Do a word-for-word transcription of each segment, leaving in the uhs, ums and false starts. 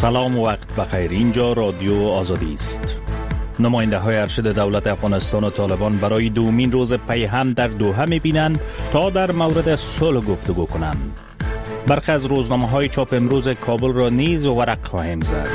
سلام و وقت بخیر. اینجا رادیو آزادی است. نماینده های ارشد دولت افغانستان و طالبان برای دومین روز پیهم در دوحه می‌بینند تا در مورد صلح گفتگو کنند. برخی از روزنامه های چاپ امروز کابل را نیز ورق خواهیم زد.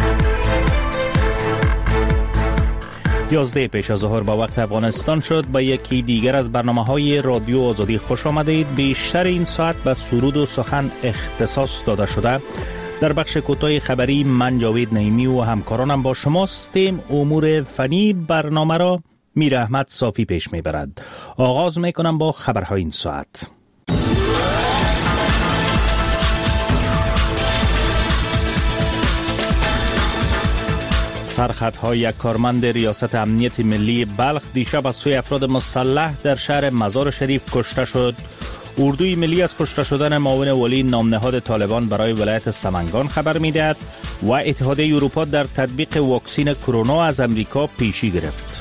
یازده پیش از ظهر به وقت افغانستان شد. به یکی دیگر از برنامه های رادیو آزادی خوش آمدید. بیشتر این ساعت به سرود و سخن اختصاص داده شده. در بخش کوتاه خبری من جاوید نعیمی و همکارانم با شماستیم. امور فنی برنامه را میر احمد صافی پیش میبرد. آغاز میکنم با خبرهای این ساعت. سرخطهای یک کارمند ریاست امنیت ملی بلخ دیشب از سوی افراد مسلح در شهر مزار شریف کشته شد. اردوی ملی از کشته شدن معاون ولی نامنهاد طالبان برای ولایت سمنگان خبر می‌دهد و اتحادیه اروپا در تطبیق واکسن کرونا از امریکا پیشی گرفت.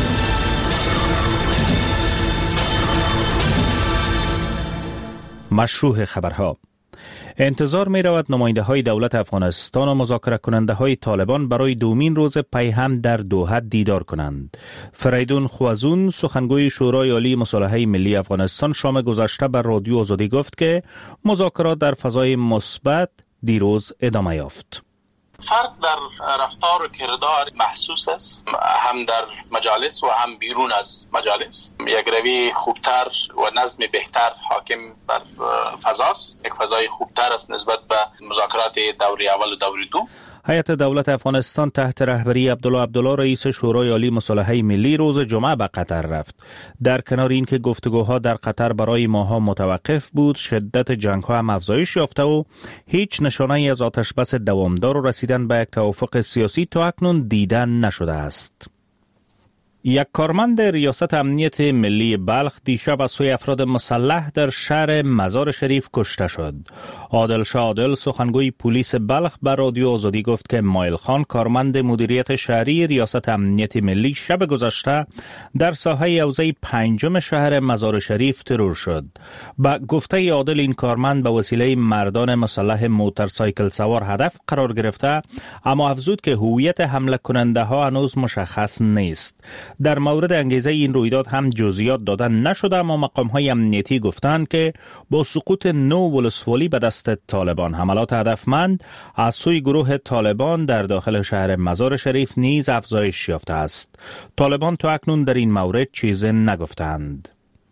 مشروع خبرها. انتظار می رود نماینده های دولت افغانستان و مذاکره کننده های طالبان برای دومین روز پیهم در دوحه دیدار کنند. فریدون خوازون سخنگوی شورای عالی مصالحه ملی افغانستان شام گذشته بر رادیو آزادی گفت که مذاکرات در فضای مثبت دیروز ادامه یافت. فرق در رفتار و کردار محسوس است، هم در مجالس و هم بیرون از مجالس. یک روی خوبتر و نظم بهتر حاکم بر فضاست، یک فضای خوبتر است نسبت به مذاکرات دوره اول و دوره دو. هیئت دولت افغانستان تحت رهبری عبدالله عبدالله رئیس شورای عالی مصالحه ملی روز جمعه به قطر رفت. در کنار اینکه گفتگوها در قطر برای ماه‌ها متوقف بود، شدت جنگ‌ها هم افزایش یافته و هیچ نشانه‌ای از آتشبس دوامدار و رسیدن به یک توافق سیاسی تا اکنون دیده نشده است. یک کارمند ریاست امنیت ملی بلخ دیشب از سوی افراد مسلح در شهر مزار شریف کشته شد. عادل شاه عادل سخنگوی پلیس بلخ بر رادیو آزادی گفت که مایل خان کارمند مدیریت شهری ریاست امنیت ملی شب گذشته در ساحه حوزه پنجم شهر مزار شریف ترور شد. با گفته عادل این کارمند به وسیله مردان مسلح موتورسایکل سوار هدف قرار گرفته، اما افزود که هویت حمله کننده ها هنوز مشخص نیست. در مورد انگیزه این رویداد هم جزئیات دادن نشده، اما مقام‌های امنیتی گفتند که با سقوط نو ولسوالی به دست طالبان حملات هدفمند از سوی گروه طالبان در داخل شهر مزار شریف نیز افزایش یافته است. طالبان تا اکنون در این مورد چیزی نگفتند.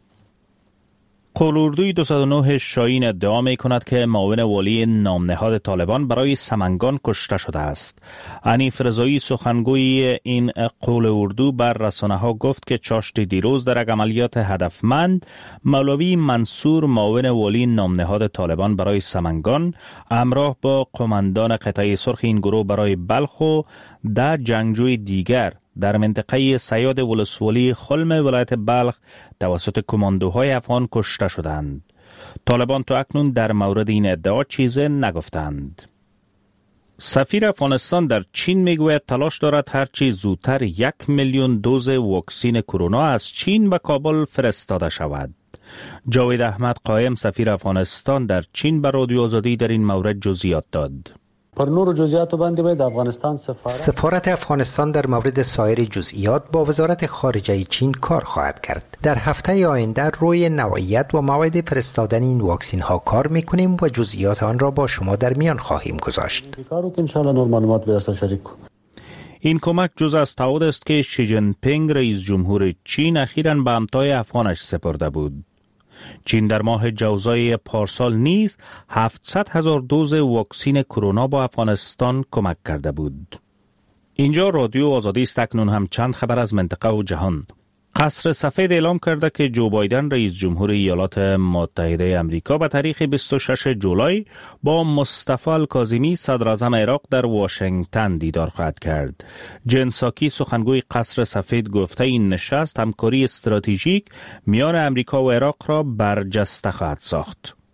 قول‌اردوی دویست و نه شاهین ادعا می کند که معاون والی نامنهاد طالبان برای سمنگان کشته شده است. حنیف رضایی سخنگوی این قول‌اردو بر رسانه‌ها گفت که چاشت دیروز در یک عملیات هدفمند مولوی منصور معاون والی نامنهاد طالبان برای سمنگان همراه با قماندان قطعه سرخ این گروه برای بلخ و ده جنگجوی دیگر در منطقه سیاد ولسوالی خلم ولایت بلخ توسط کماندوهای افغان کشته شدند. طالبان تا اکنون در مورد این ادعا چیزی نگفتند. سفیر افغانستان در چین میگوید تلاش دارد هرچی زودتر یک میلیون دوز واکسن کرونا از چین به کابل فرستاده شود. جاوید احمد قائم سفیر افغانستان در چین به رادیو آزادی در این مورد جزئیات داد. پر نور جزئیات باندې باید افغانستان سفارت سفارت افغانستان در مورد سایر جزئیات با وزارت خارجه چین کار خواهد کرد. در هفته آینده روی نوعیت و موعد فرستادن این واکسن ها کار میکنیم و جزئیات آن را با شما در میان خواهیم گذاشت. کارو که ان شاء الله نور معلومات به دست شریک کنیم. این کمک جز از تعهد است که شی جین پینگ رئیس جمهور چین اخیراً به همتای افغانش سپرده بود. چین در ماه جوزای پارسال نیز هفتصد هزار دوز واکسن کرونا با افغانستان کمک کرده بود. اینجا رادیو آزادی است. اکنون هم چند خبر از منطقه و جهان. قصر سفید اعلام کرده که جو بایدن رئیس جمهور ایالات متحده آمریکا به تاریخ بیست و ششم جولای با مصطفی الکاظمی صدر اعظم عراق در واشنگتن دیدار خواهد کرد. جن ساکی سخنگوی قصر سفید گفته این نشست همکاری استراتژیک میان آمریکا و عراق را برجسته خواهد ساخت.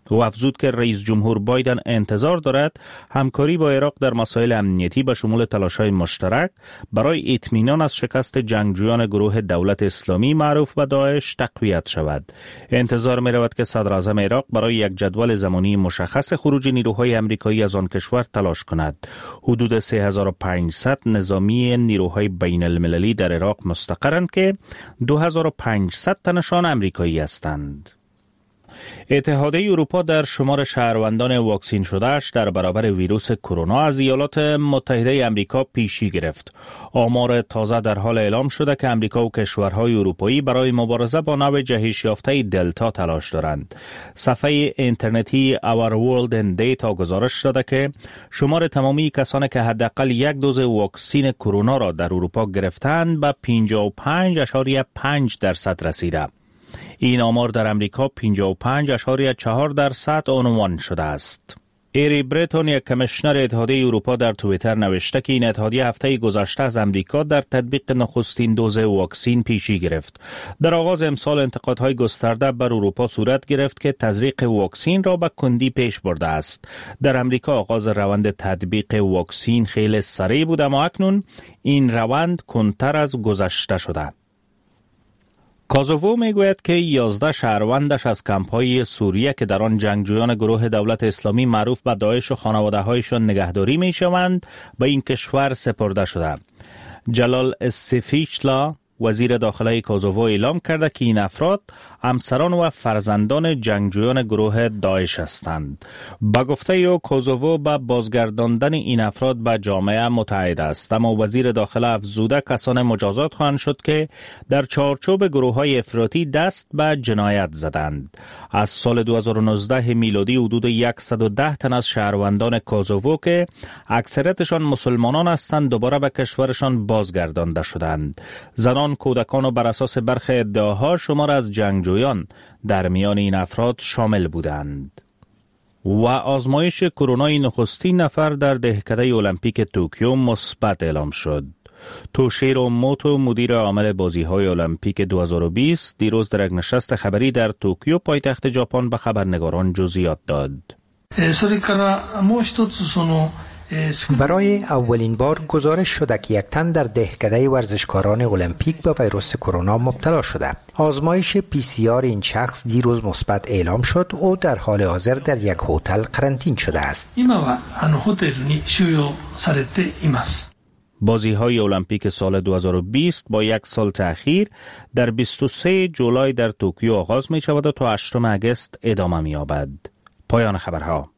او افزود که رئیس جمهور بایدن انتظار دارد همکاری با عراق در مسائل امنیتی به شمول تلاش‌های مشترک برای اطمینان از شکست جنگجویان گروه دولت اسلامی معروف به داعش تقویت شود. انتظار می رود که صدر اعظم عراق برای یک جدول زمانی مشخص خروج نیروهای امریکایی از آن کشور تلاش کند. حدود سه هزار و پانصد نظامی نیروهای بین المللی در عراق مستقرند که دو هزار و پانصد تنشان امریکایی هستند. اتحادیه اروپا در شمار شهروندان واکسین شدهش در برابر ویروس کرونا از ایالات متحده آمریکا پیشی گرفت. آمار تازه در حال اعلام شده که آمریکا و کشورهای اروپایی برای مبارزه با نوع جهش یافته دلتا تلاش دارند. صفحه اینترنتی Our World in Data گزارش داده که شمار تمامی کسانی که حداقل یک دوز واکسین کرونا را در اروپا گرفتند به پنجاه و پنج ممیز پنج درصد رسیده. این آمار در امریکا پنجاه و پنج ممیز چهار درصد عنوان شده است. ایری برتون، یک کمیشنر اتحادیه اروپا، در توییتر نوشته که این اتحادیه هفته گذشته از امریکا در تطبیق نخستین دوز واکسین پیشی گرفت. در آغاز امسال انتقادهای گسترده بر اروپا صورت گرفت که تزریق واکسین را به کندی پیش برده است. در امریکا آغاز روند تطبیق واکسین خیلی سریع بود، اما اکنون این روند کندتر از گذشته شده. کوزوو میگوید که یازده شهروندش از کمپ‌های سوریه که در آن جنگجویان گروه دولت اسلامی معروف به داعش و خانواده‌هایشان نگهداری می‌شوند به این کشور سپرده شده. جلال السفیچلا، وزیر داخله کوزوو، اعلام کرده که این افراد همسران و فرزندان جنگجویان گروه داعش هستند. با گفته او کوزوو به بازگرداندن این افراد به جامعه متعهد است، اما وزیر داخله افزوده کسان مجازات خواهند شد که در چارچوب گروه‌های افراطی دست به جنایت زدند. از سال دو هزار و نوزده میلادی حدود صد و ده تن از شهروندان کوزوو که اکثریتشان مسلمانان هستند دوباره به کشورشان بازگردانده شدند. زنان، کودکان و بر اساس برخی ادعاها شمار از جنگجویان در میان این افراد شامل بودند. و آزمایش کرونای نخستین نفر در دهکده المپیک توکیو مثبت اعلام شد. توشیرو موتو، مدیر عامل بازی‌های المپیک دو هزار و بیست، دیروز در یک نشست خبری در توکیو پایتخت ژاپن به خبرنگاران جزئیات داد. برای اولین بار گزارش شده که یک تن در دهکده ورزشکاران المپیک به ویروس کرونا مبتلا شده. آزمایش پی سی آر این شخص دیروز مثبت اعلام شد. او در حال حاضر در یک هتل قرنطین شده است. بازی‌های المپیک سال دو هزار و بیست با یک سال تأخیر در بیست و سوم جولای در توکیو آغاز می شود و تا هشتم اگست ادامه می یابد. پایان خبرها.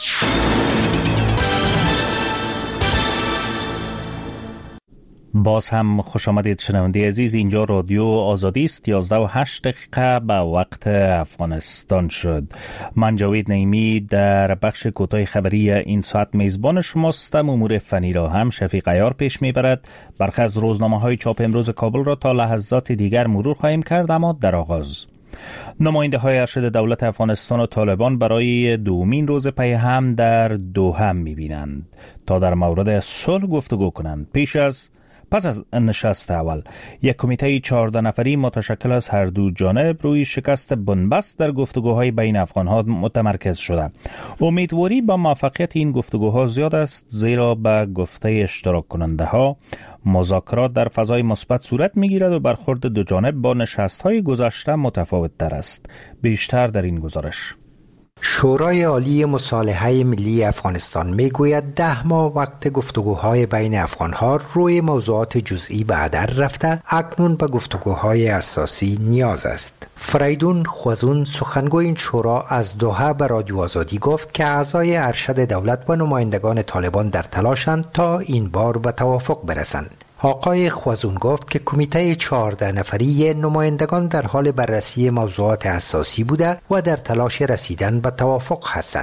باز هم خوش آمدید شنونده عزیز. اینجا رادیو آزادی است. یازده و هشت دقیقه به وقت افغانستان شد. من جاوید نعیمی در بخش کوتاه خبری این ساعت میزبان شماستم. امور فنی را هم شفیق عیار پیش میبرد. برخی از روزنامه های چاپ امروز کابل را تا لحظات دیگر مرور خواهیم کرد، اما در آغاز نماینده های ارشد دولت افغانستان و طالبان برای دومین روز پی هم در دوحه میبینند تا در مورد صلح گفتگو کنند. پیش از پس از نشست اول یک کمیته چهارده نفری متشکل از هر دو جانب روی شکست بنبست در گفتگوهای بین افغانها متمرکز شده. امیدواری با موفقیت این گفتگوها زیاد است، زیرا به گفته اشتراک کننده ها مذاکرات در فضای مثبت صورت میگیرد و برخورد دو جانب با نشست‌های گذشته متفاوت تر است. بیشتر در این گزارش. شورای عالی مصالحه ملی افغانستان میگوید ده ماه وقت گفتگوهای بین افغانها روی موضوعات جزئی به هدر رفته، اکنون به گفتگوهای اساسی نیاز است. فریدون خوزون، سخنگوی این شورا، از دوحه به رادیو آزادی گفت که اعضای ارشد دولت و نمایندگان طالبان در تلاشند تا این بار به توافق برسند. آقای خوزون گفت که کمیته چهارده نفری نمایندگان در حال بررسی موضوعات اساسی بوده و در تلاش رسیدن به توافق هستند.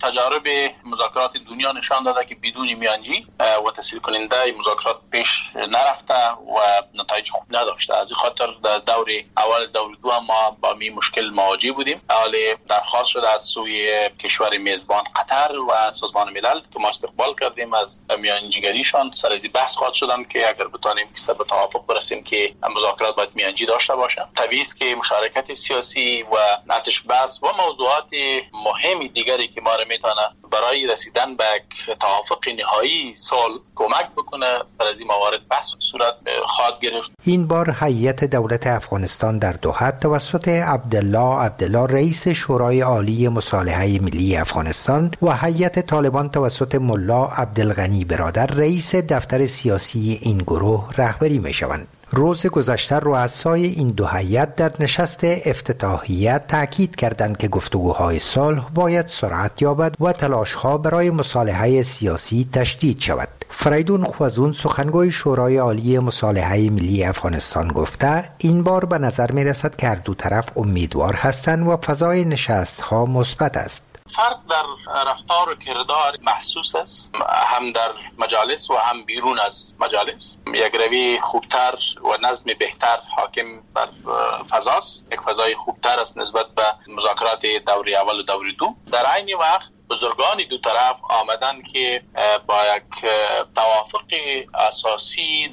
تجارب مذاکرات دنیا نشان داده که بدون میانجی و تسهیل کننده مذاکرات پیش نرفته و نتایج خوب نداشته. از این خاطر در دور اول دور دو ما با می مشکل مواجه بودیم. حالا درخواست شده از سوی کشور میزبان قطر و سازمان ملل که ما استقبال کردیم از میانجیگریشان. سر از بحث خواهد شدن که اگر بتونیم که به توافق برسیم که مذاکرات باید میانجی داشته باشه. طبیعی است که مشارکت سیاسی و نتش بحث و موضوعات مهم دیگری که ما را میتونه برای رسیدن به توافق نهایی صلح کمک بکنه در از این موارد بحث صورت خواهد گرفت. این بار هیئت دولت افغانستان در دوحه توسط عبدالله عبدالله رئیس شورای عالی مصالحه ملی افغانستان و هیئت طالبان توسط ملا عبدالغنی برادر رئیس دفتر سیاسی این گروه رهبری میشوند. روز گذشته رؤسای این دو هیئت در نشست افتتاحیه تاکید کردند که گفتگوهای صلح باید سرعت یابد و تلاش‌ها برای مصالحه سیاسی تشدید شود. فریدون خوازون سخنگوی شورای عالی مصالحه ملی افغانستان گفته این بار به نظر می رسد که هر دو طرف امیدوار هستند و فضای نشست‌ها مثبت است. فرق در رفتار و کردار محسوس است، هم در مجالس و هم بیرون از مجالس. یک روی خوبتر و نظم بهتر حاکم بر فضاست، یک فضای خوبتر است نسبت به مذاکرات دوره اول و دوره دو. در عین وقت بزرگان دو طرف آمدن که با یک توافق اساسی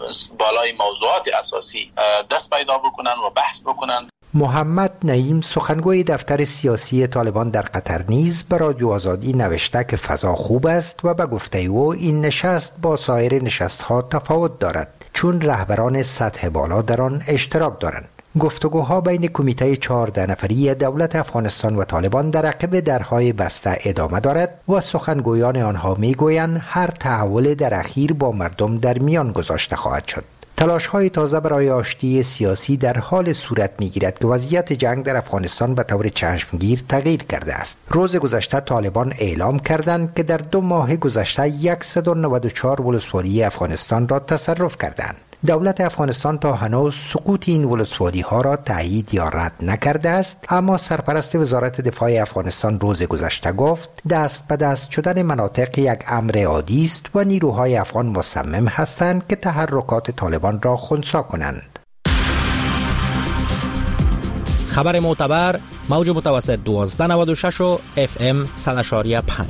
بالای موضوعات اساسی دست پیدا بکنن و بحث بکنن. محمد نعیم سخنگوی دفتر سیاسی طالبان در قطر نیز به رادیو آزادی نوشته که فضا خوب است و به گفته او این نشست با سایر نشست‌ها تفاوت دارد چون رهبران سطح بالا در آن اشتراک دارند. گفتگوها بین کمیته چهارده نفری دولت افغانستان و طالبان در عقب درهای بسته ادامه دارد و سخنگویان آنها میگویند هر تحول در اخیر با مردم در میان گذاشته خواهد شد. تلاش‌های تازه برای آشتی سیاسی در حال صورت می‌گیرد که وضعیت جنگ در افغانستان به طور چشمگیر تغییر کرده است. روز گذشته طالبان اعلام کردند که در دو ماه گذشته صد و نود و چهار ولسوالی افغانستان را تصرف کردند. دولت افغانستان تا هنوز سقوط این ولسوالی‌ها را تایید یا رد نکرده است، اما سرپرست وزارت دفاع افغانستان روز گذشته گفت دست به دست شدن مناطق یک امر عادی است و نیروهای افغان مصمم هستند که تحرکات طالبان را خنثی کنند. خبر معتبر موج متوسط دوازده نود و شش و اف ام صد و پنج.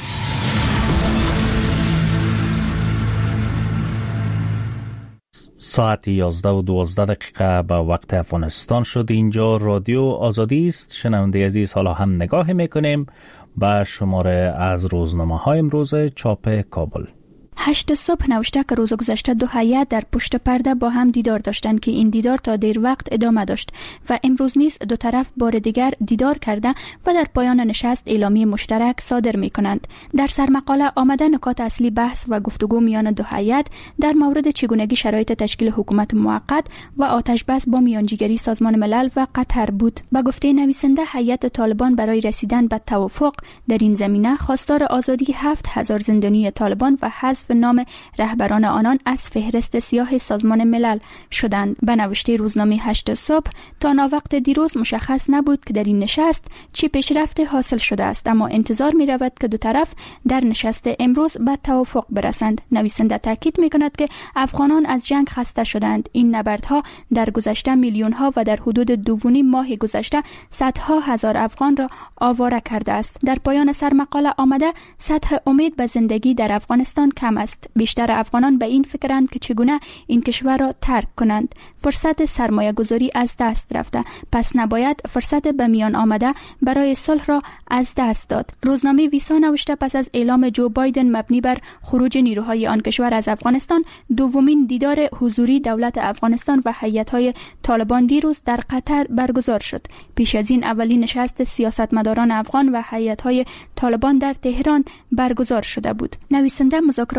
ساعت یازده و دوازده دقیقه به وقت افغانستان شد. اینجا رادیو آزادی است. شنونده عزیز، حالا هم نگاه میکنیم به شماره از روزنامه های امروز چاپ کابل. هشت صبح نوشته که روز گذشته دو هیئت در پشت پرده با هم دیدار داشتند که این دیدار تا دیر وقت ادامه داشت و امروز نیز دو طرف بار دیگر دیدار کرده و در پایان نشست اعلامیه مشترک صادر می کنند. در سرمقاله آمده نکات اصلی بحث و گفتگو میان دو هیئت در مورد چگونگی شرایط تشکیل حکومت موقت و آتش بس با میانجیگری سازمان ملل و قطر بود. به گفته نویسنده هیئت طالبان برای رسیدن به توافق در این زمینه خواستار آزادی هفت هزار زندانی طالبان و حذف نام رهبران آنان از فهرست سیاه سازمان ملل شدند. به نوشته روزنامه هشت صبح تا ناوقت دیروز مشخص نبود که در این نشست چه پیشرفت حاصل شده است، اما انتظار می رود که دو طرف در نشست امروز به توافق برسند. نویسنده تاکید می کند که افغانان از جنگ خسته شدند. این نبردها در گذشته میلیون ها و در حدود دو و نیم ماه گذشته صدها هزار افغان را آواره کرده است. در پایان سرمقاله آمده سطح امید به زندگی در افغانستان کم است. بیشتر افغانان به این فکرند که چگونه این کشور را ترک کنند. فرصت سرمایه گذاری از دست رفته، پس نباید فرصت به میان آمده برای صلح را از دست داد. روزنامه ویسا نوشته پس از اعلام جو بایدن مبنی بر خروج نیروهای آن کشور از افغانستان، دومین دیدار حضوری دولت افغانستان و هیئت‌های طالبان دیروز در قطر برگزار شد. پیش از این اولین نشست سیاستمداران افغان و هیئت‌های طالبان در تهران برگزار شده بود. نویسنده مذاکرات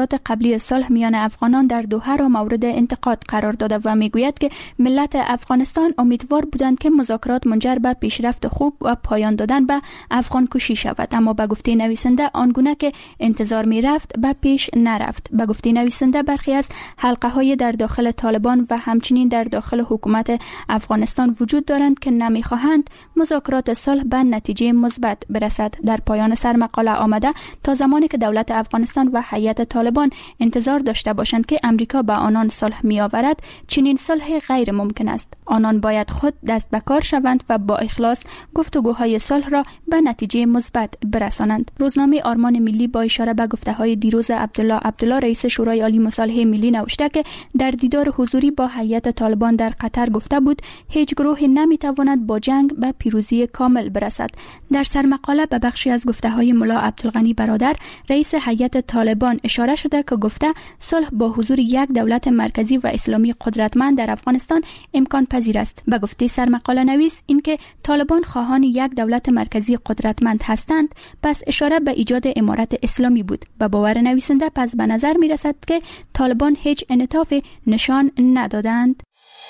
مذاکرات قبلی صلح میان افغانان در دوحه را مورد انتقاد قرار داده و میگوید که ملت افغانستان امیدوار بودند که مذاکرات منجر به پیشرفت خوب و پایان دادن به افغان کشی شود، اما به گفته نویسنده آنگونه که انتظار می رفت به پیش نرفت. به گفته نویسنده برخی از حلقه های در داخل طالبان و همچنین در داخل حکومت افغانستان وجود دارند که نمی خواهند مذاکرات صلح به نتیجه مثبت برسد. در پایان سرمقاله آمده تا زمانی که دولت افغانستان و هیئت طالبان انتظار داشته باشند که امریکا به آنان صلح می آورد، چنین صلح غیر ممکن است. آنان باید خود دست به کار شوند و با اخلاص گفتگوهای صلح را به نتیجه مثبت برسانند. روزنامه آرمان ملی با اشاره به گفته‌های دیروز عبدالله عبدالله رئیس شورای عالی مصالحه ملی نوشته که در دیدار حضوری با هیئت طالبان در قطر گفته بود هیچ گروهی نمیتواند با جنگ به پیروزی کامل برسد. در سرمقاله به بخشی از گفته‌های ملا عبدالغنی برادر رئیس هیئت طالبان اشاره شده که گفته صلح با حضور یک دولت مرکزی و اسلامی قدرتمند در افغانستان امکان پذیر است. به گفته سرمقاله نویس اینکه طالبان خواهان یک دولت مرکزی قدرتمند هستند، پس اشاره به ایجاد امارت اسلامی بود. به باور نویسنده پس به نظر می رسد که طالبان هیچ انعطاف نشان ندادند.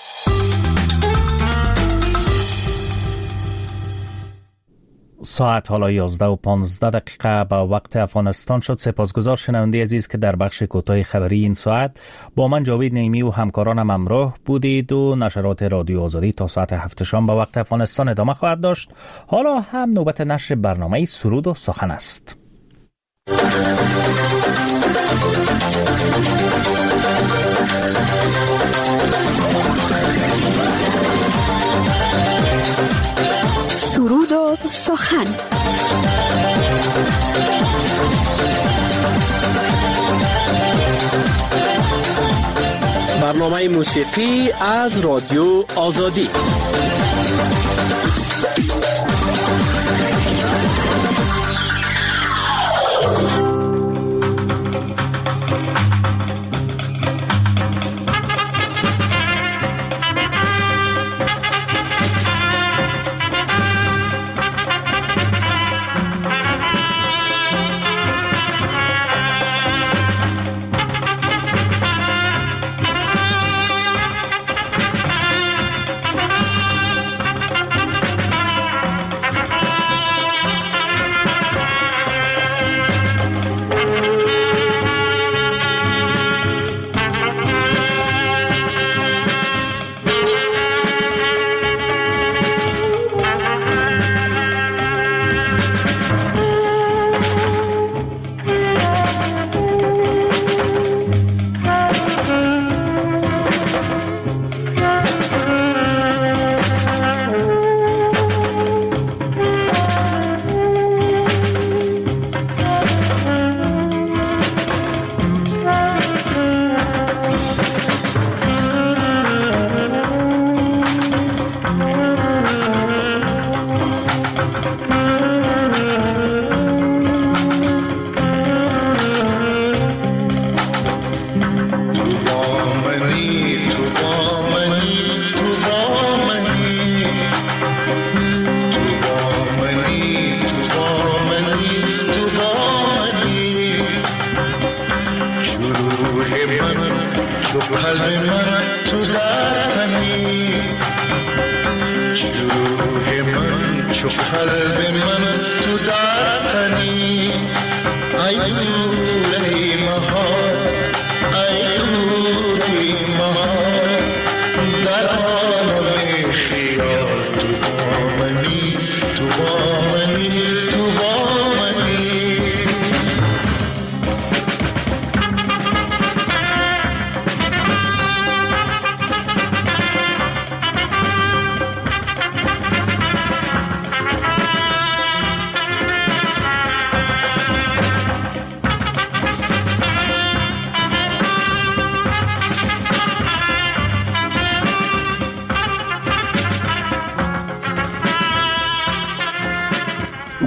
ساعت حالا یازده و پانزده دقیقه به وقت افغانستان شد. سپاسگزار شنونده عزیز که در بخش کوتاه خبری این ساعت با من جاوید نعیمی و همکارانم همراه بودید و نشرات رادیو آزادی تا ساعت هفت شام به وقت افغانستان ادامه خواهد داشت. حالا هم نوبت نشر برنامه سرود و سخن است. سرود و سخن. برنامه موسیقی از رادیو آزادی.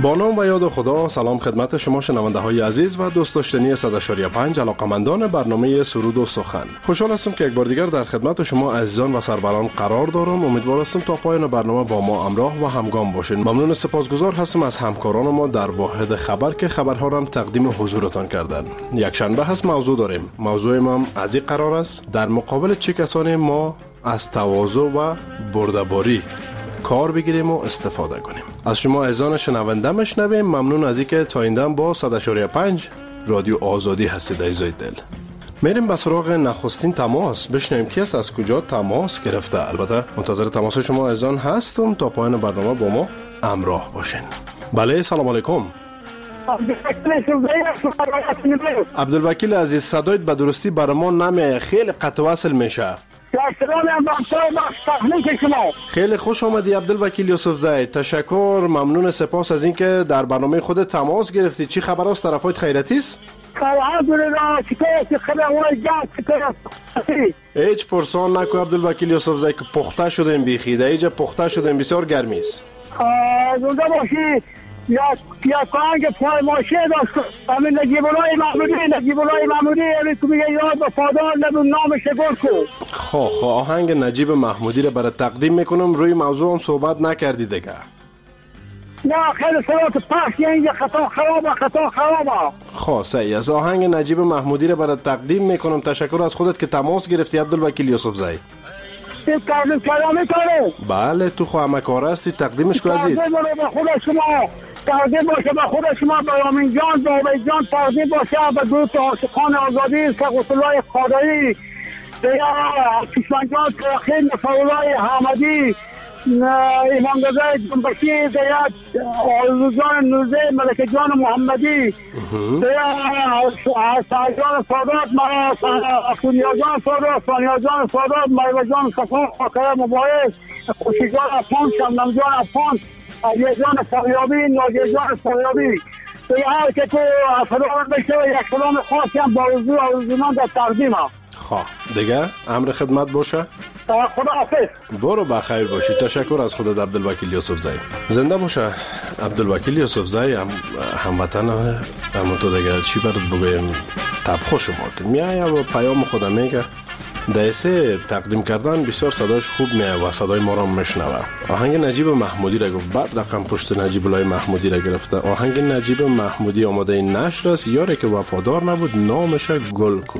با نام و یاد خدا. سلام خدمت شما شنونده های عزیز و دوست داشتنی صد و پنج علاقمندان برنامه سرود و سخن. خوشحال هستم که یک بار دیگر در خدمت شما عزیزان و سروران قرار دارم. امیدوار هستم تا پایان برنامه با ما همراه و همگام باشین. ممنون و سپاسگزار هستم از همکاران ما در واحد خبر که خبرها را تقدیم حضورتان کردند. یک شنبه هست موضوع داریم. موضوع ما از این قرار است در مقابل چه کسانی ما از تواضع و برده‌باری کار بگیریم و استفاده کنیم. از شما عزیزان شنونده میشنویم. ممنون از اینکه تا این دم با صد و پنج رادیو آزادی هستید عزیزای دل. میریم به سراغ نخستین تماس. بشنویم کی است، از کجا تماس گرفته. البته منتظر تماس شما عزیزان هستم. تا پایان برنامه با ما همراه باشین. بله، سلام علیکم. عبدالوکیل عزیز، صدایت به درستی بر ما نمیاد، خیلی قطع وصل میشه. خیلی خوش آمدی عبدالوکیل یوسف زی. تشکر، ممنون، سپاس از اینکه در برنامه خود تماس گرفتی. چی خبر است؟ طرفایت خیرتی است؟ هیچ پرسان نکو عبدالوکیل یوسف زی که پخته شدیم بیخی. در اینجا پخته شدیم، بسیار گرمی است. زنده باشی. یا یا کانگ پای ماشه داشت. همین نجیب الله محمودی نجیب الله محمودی همین که میگه یاد وفادار نبود نامش گل کو. خب خب آهنگ نجیب محمودی رو برای تقدیم میکنم. روی موضوع هم صحبت نکردی دیگه. نه خیلی صورت پخش اینجا خطا خرابه خطا خرابه. خب صحیح است. آهنگ نجیب محمودی رو برای تقدیم میکنم. تشکر از خودت که تماس گرفتی عبدالوکیل یوسف زی. تقدیم کلامی کنه؟ بله، تو خو همه کار هستی. تقدیمش کو عزیز. تقدیم به خود شما. تقدیم باشه به خود شما، به امین جان، به عبید جان. تقدیم باشه به دوست عاشقان آزادی سقوط الله خادایی، به کشمن جان تراخین، نفرالله حامدی، امام رضا جنبشی، به آرزو جان نوزه، ملک جان محمدی، به سعیدان سادات، اخونیا جان سادات، ثانیا جان سادات، مایو جان صفا، خاکر مباحث، خوشی جان افان، شمنم جان افان، علی جان فریابی، ناجی جان فریابی. به هر که تو سلام بشه و یک سلام خاصی هم با آرزو آرزومان در تقدیم هم. خواه دیگه امر خدمت باشه. خدا حافظ. برو بخیر باشی. تشکر از خودت عبدالوکیل یوسف زی. زنده باشه عبدالوکیل یوسف زی. هم هموطن هم تو دیگه چی برات بگویم. تب خوش ما که میایه و پیام خودم میگه دایسه تقدیم کردن بسیار صداش خوب میایه و صدای ما را میشنوه. آهنگ نجیب محمودی را گفت، بعد رقم پشت نجیب الله محمودی را گرفته. آهنگ نجیب محمودی آماده نشر است. یاری که وفادار نبود نامش گل کو.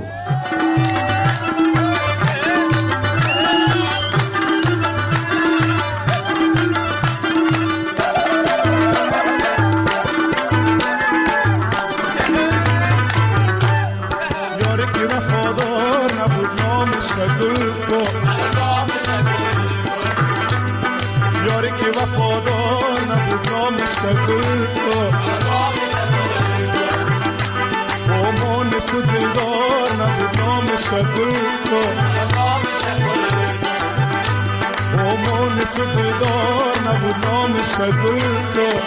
سفیدار نبود نامش گل کو.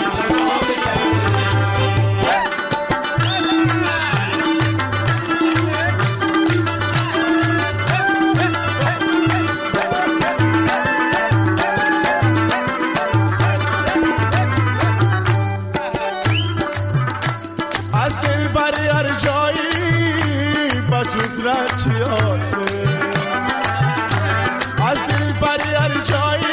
از دل بری هر جایی بجز رچی آسه. از دل بری هر جایی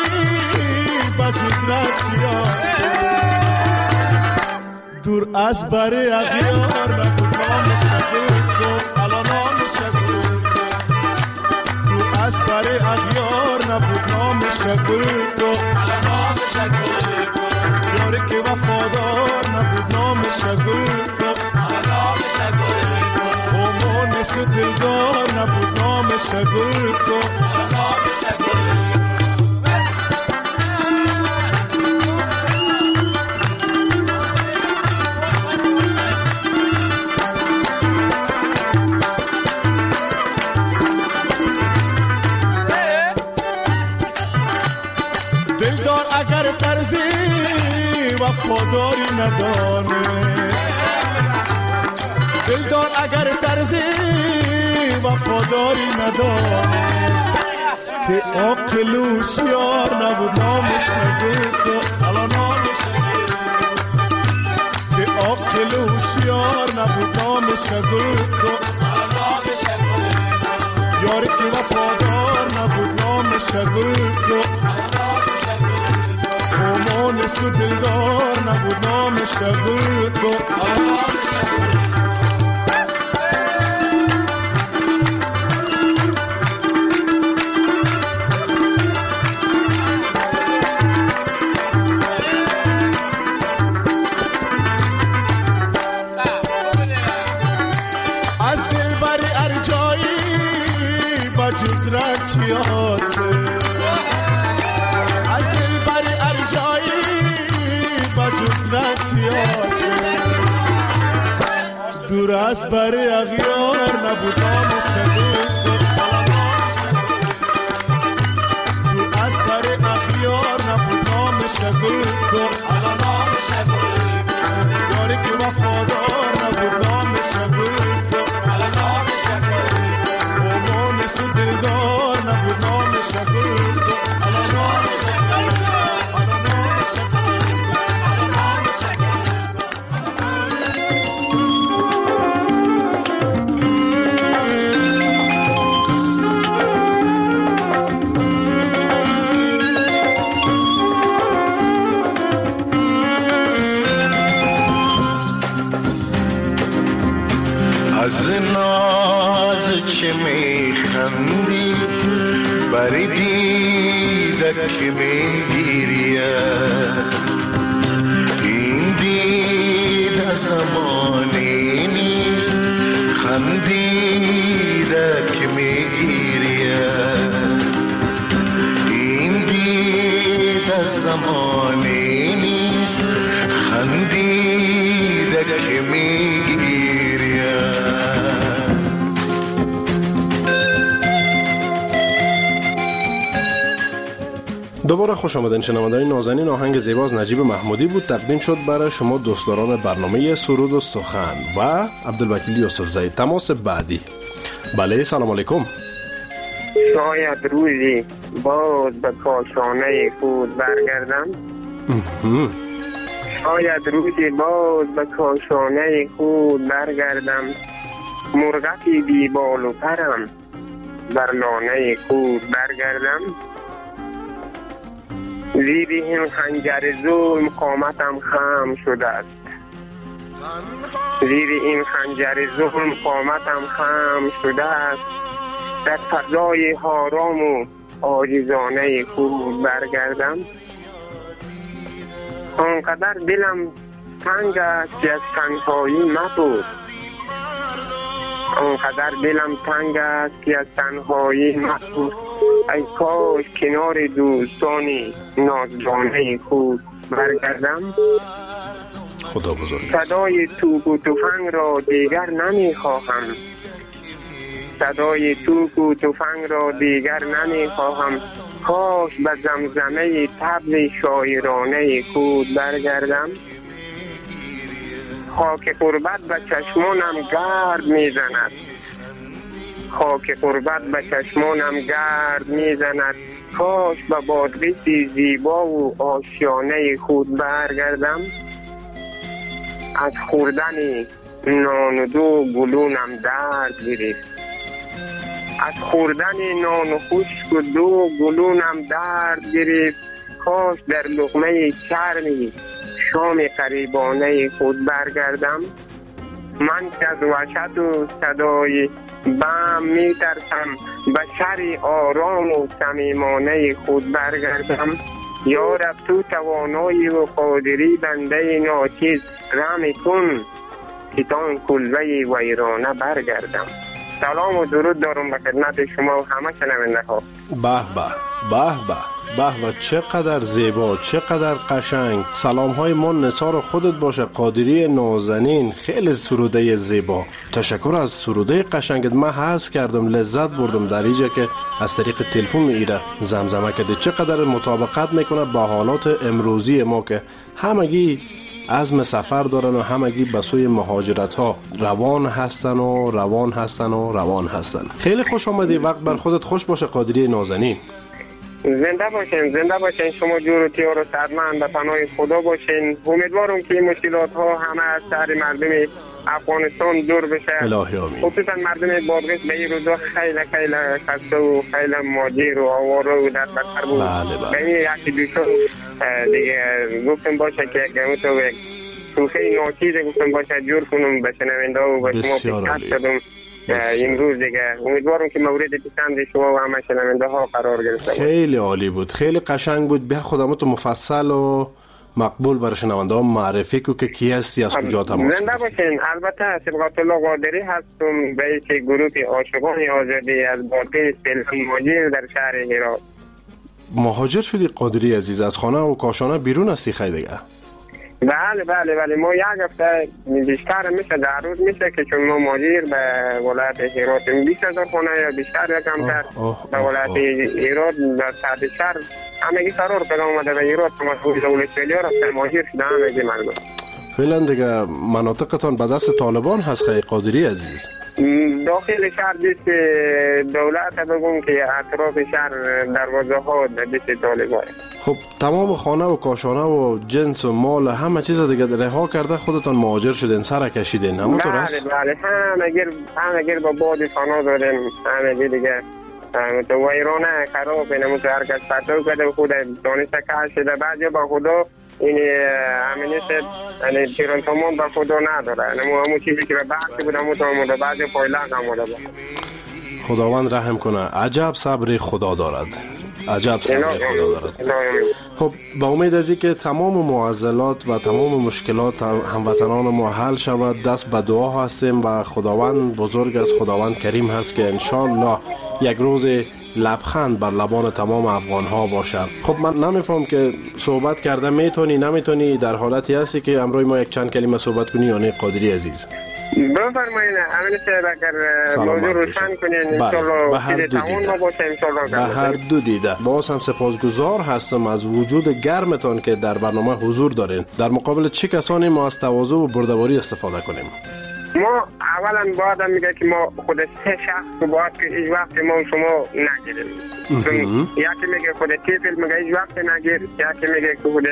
دور از بری اغیار نبود نامش گل کو. الان نامش گل کو. دور از بری اغیار نبود نامش گل کو. الان نامش گل کو. یاری که وفادار نبود نامش گل کو. الان نامش گل کو. امان مثل دلدار نبود نامش گل کو. الان نامش گل کو. وفاداری ندانست دلدار اگر طرزی وفاداری ندانست که عقلوش یار نبود نامش گل کو. الان نامش شگل کو یاری که وفادار نبود نام شگل کو مونس و دلدار نبود نام شگل کو از دل بری ارجایی با جزرت یاسه دور از بری اغیار نبود نام شگل کو دور از بری اغیار نبود نام شگل کو یاری که وفادار نبود نام شگل کو مونس و دلدار نبود نام شگل کو از ناز چه میخندی بری دیدک میگیرید این دید زمانی نیست خندیدک میگیرید این دید زمانی نیست خندیدک میگیرید. دوباره خوش آمدین شنوندگان نازنین. آهنگ زیباز نجیب محمودی بود، تقدیم شد برای شما دوستداران برنامه سرود و سخن و عبدالوکیل یوسفزئی. تماس بعدی. بله سلام علیکم. شاید روزی باز به کاشانه خود برگردم. شاید روزی باز به کاشانه خود برگردم، مرغکی بی بال و پرم بر لانه خود برگردم. زیر این خنجر ظلم قامتم خم شده است، زیر این خنجر ظلم قامتم خم شده است. در فضای حرام و عاجزانه خود برگردم. آنقدر دلم تنگ است که از تنهایی مپرس، آنقدر دلم تنگ است که از تنهایی مپرس. ای کاش کنار دوستانی نازدانه خود برگردم. خدا بزرگ. صدای توپ و تفنگ را دیگر نمیخواهم، صدای توپ و تفنگ را دیگر نمیخواهم. کاش به زمزمه طبل شاعرانه خود برگردم. خاک غربت به چشمانم گرد میزند، خاک غربت به چشمانم گرد میزند. کاش به بادغیس زیبا و آشیانه خود برگردم. از خوردن نان و دو گلونم درد گرفت، از خوردن نان و خشک و دو گلونم درد گرفت. کاش در لقمه چرمی شام قریبانه خود برگردم. من که از وحشت و صدای بم میترسم، به شر آرام و صمیمانه خود برگردم. یا رب تو توانایی و قادری بنده ناچیز رحم کن که تان کلبه ویرانه برگردم. سلام و درود دارم به خدمت شما و همه شنونده ها. به به به به به و چقدر زیبا، چقدر قشنگ. سلام های ما نثار خودت باشه قادری نازنین. خیلی سروده زیبا. تشکر از سروده قشنگت. من حس کردم، لذت بردم در اینجا که از طریق تلفن میره زمزمه کرده. چقدر مطابقت میکنه با حالات امروزی ما که همگی عزم سفر دارن و همگی به سوی مهاجرت ها روان هستن و روان هستن و روان هستن. خیلی خوش آمدی. وقت بر خودت خوش باشه قادری نازنین. زنده باشین، زنده باشین. شما جور و تیار و سرمند به پناه خدا باشین. امیدوارم که این مشکلات ها همه از سر مردم افغانستان دور بشه. الهی آمین. خصوصا مردم بادغیس به این روزا خیلی خیلی خسته و خیلی ماجر و آواره و در بدتر بود. بله بله. به این یکی دوشون دیگه گفتم باشه که یک یک توفه ناچیز گفتم باشه جور کنم به شنونده و به شما پیشکش کردم امروز دیگه. امیدوارم که مورد پسند شما و همه شنونده ها قرار گرفته. خیلی عالی بود، خیلی قشنگ بود. به خودمون تو مفصل و مقبول برای شنونده ها معرفی کو که کی هستی، از کجا تماس زنده باشین. البته صبغت الله قادری هستم، به یک گروه عاشقان آزادی از بادغیس مهاجر در شهر هرات. مهاجر شدی قادری عزیز؟ از خانه و کاشانه بیرون هستی خیلی دیگه؟ بله بله بله. ما یک هفته بیشتر میشه، در روز میشه که چون ما مهاجر به ولایت هرات بیست هزار خانه یا بیشتر یا کمتر به ولایت هرات در سطح شهر همگی قرار پیدا اومده به هرات. ما دولت فعلی رفتن مهاجر شده همگی مردم. فعلا دیگه مناطقتان به دست طالبان هست خیلی قادری عزیز؟ داخل شهر دست دولت بگم که اطراف شهر دروازه ها دست طالبان. خب تمام خانه و کاشانه و جنس و مال همه چیز دیگه رها کرده خودتان مهاجر شدین، سر کشیدین، همونطور است؟ بله بله. همگیر همگیر با باد فنا داریم، همگیر دیگه تو ویرانه خراب اینمون تو هر کس پرتو کرده خود دانسته که شده. بعضی با خدا این همینیست یعنی تیران تمام با خدا نداره، همون همون چیزی که به بحثی بود همون تمام بعضی پایلق همون بود. خداوند رحم کنه. عجب صبر خدا دارد، عجب صبر خدا دارد. خب با امید از اینکه تمام معضلات و تمام مشکلات هموطنان ما حل شود دست به دعا هستیم و خداوند بزرگ است، خداوند کریم هست که انشالله یک روز لبخند بر لبان تمام افغان ها باشه. خب من نمیفهم که صحبت کردم میتونی نمیتونی در حالتی هستی که امروز ما یک چند کلمه صحبت کنی یا نه قادری عزیز؟ بفرمایید. همین چه اگر موضوع روشن کنین انشالله به هر دو دیده به هر دو دیده باز هم سپاسگزار هستم از وجود گرمتان که در برنامه حضور دارین. در مقابل چه کسانی ما از تواضع و بردباری استفاده کنیم؟ ما اولا باید هم میگه که ما خود سه شخص باید که هیچ وقت ما شما نگیریم. یکی میگه خود تیفل میگه هیچ وقت نگیر، یکی میگه که خود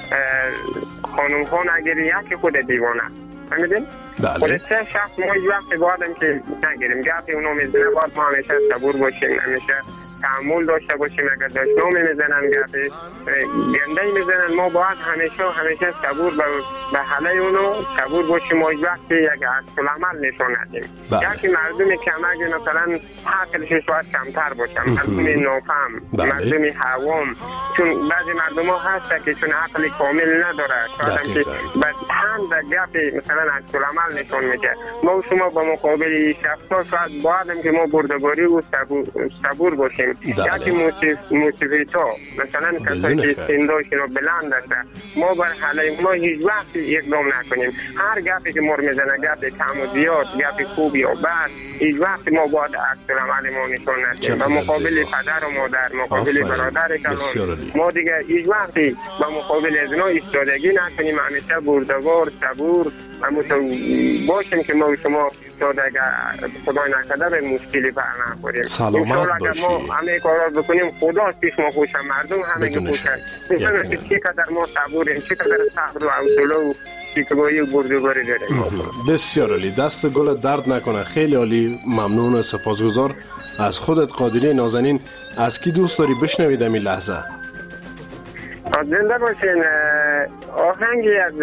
خانم ها نگیر، یکی خود دیوانه. فهمیدین؟ بله. خود سه شخص ما هیچ وقت باید هم که نگیریم. گفتی اونو میزنه باید ما همیشه صبور باشیم، همیشه تحمل داشته باشیم. اگر دشنامی میزنن گفتی گنده میزنن ما باید همیشه همیشه صبور به حاله اونو صبور باشیم و هیچ وقت یک عکس العمل نشون ندیم. یکی مردمی که اگه مثلا عقلش شاید کمتر باشه، مردمی نافهم، مردمی حوام، چون بعضی مردم ها هست که چون عقل کامل نداره شاید هم که هم در گفتی مثلا عکس العمل نشون میده. ما شما با مقابل شخصا شاید باید هم که ما بردباری و صبور باشیم. یکی موسیقیتا مثلا کسایی که سنداشون رو بلند دسته ما بر حاله ما هیچ وقت اقدام نکنیم. هر گفتی که مر میزنه گفتی کم و زیاد گفتی خوب یا بد هیچ وقت ما باید عکس العمل ما نشون ندیم. و مقابل پدر و مادر، مقابل برادر کلان ما دیگه هیچ وقتی با مقابل از اینا ایستادگی نکنیم. همیشه بردبار صبور همونطور باشیم که ما شما شاید اگر خدای نکرده به مشکلی بر نخوریم. سلامت باشی. ما همه کارا بکنیم خدا پیش ما خوشه، مردم همه خوشه. مثلا که چقدر ما صبوریم، چقدر صبر و حوصله و شکوایی و بردباری داریم. بسیار عالی، دست گل درد نکنه. خیلی عالی، ممنون و سپاسگزار از خودت قادری نازنین. از کی دوست داری بشنویدم این لحظه؟ زنده باشین. آهنگی از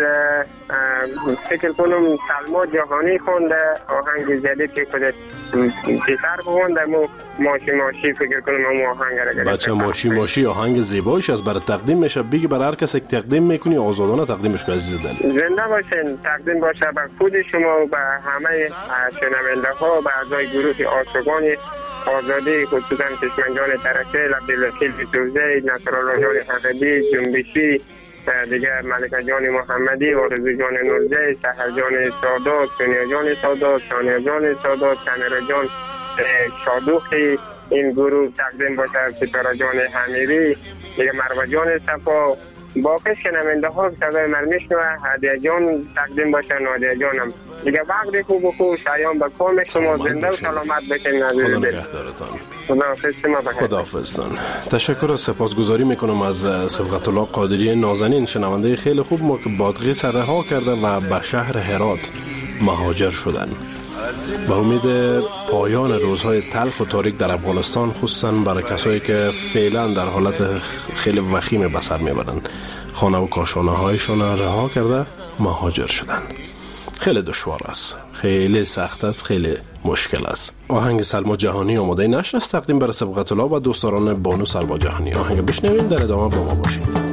فکر کنم سلما جهانی خونده، آهنگ جدید که خودت پیسر خونده مو ماشی ماشی فکر کنم همون آهنگ را گرفته. بچه ماشی ماشی آهنگ زیبایش از برای تقدیم میشه. بگی برای هر کس تقدیم میکنی آزادانه تقدیمش کنی عزیز دل. زنده باشین. تقدیم باشه به خود شما و به همه شنونده ها، به اعضای گروه عاشقان آزادی، خصوصا کشمنجان ترکیل، عبدالوکیل بسوزه، نصرالله جان حقیقی، جنبشی، دیگه ملکه جان محمدی، آرزو جان نورزه، سحر جان سادات، سونیا جان سادات، شانیا جان سادات، سمیرا جان شادوخی. این گروه تقدیم باشه ستاره جان حمیری، دیگه مروه جان صفا، باقی شنونده ها صدای من میشنوه. هدیه جان تقدیم باشه. نادیه جانم دیگه وقتی خوب و خوب شایان به کام شما زنده و سلامت بشین. خدا نگهدارتان. خداحافظ شما بخیر. خداحافظتان. تشکر و سپاسگزاری میکنم از صبغت الله قادری نازنین، شنونده خیلی خوب ما که بادغیس رها کرده و به شهر هرات مهاجر شدن. با امید پایان روزهای تلخ و تاریک در افغانستان، خصوصا برای کسایی که فعلا در حالت خیلی وخیم به سر میبرند، خانه و کاشانه هایشان رها کرده مهاجر شدن. خیلی دشوار است، خیلی سخت است، خیلی مشکل است. آهنگ سلما جهانی آماده نشر است تقدیم برای صبغت الله و دوستداران بانو سلما جهانی. آهنگ بشنویم، در ادامه با ما باشید.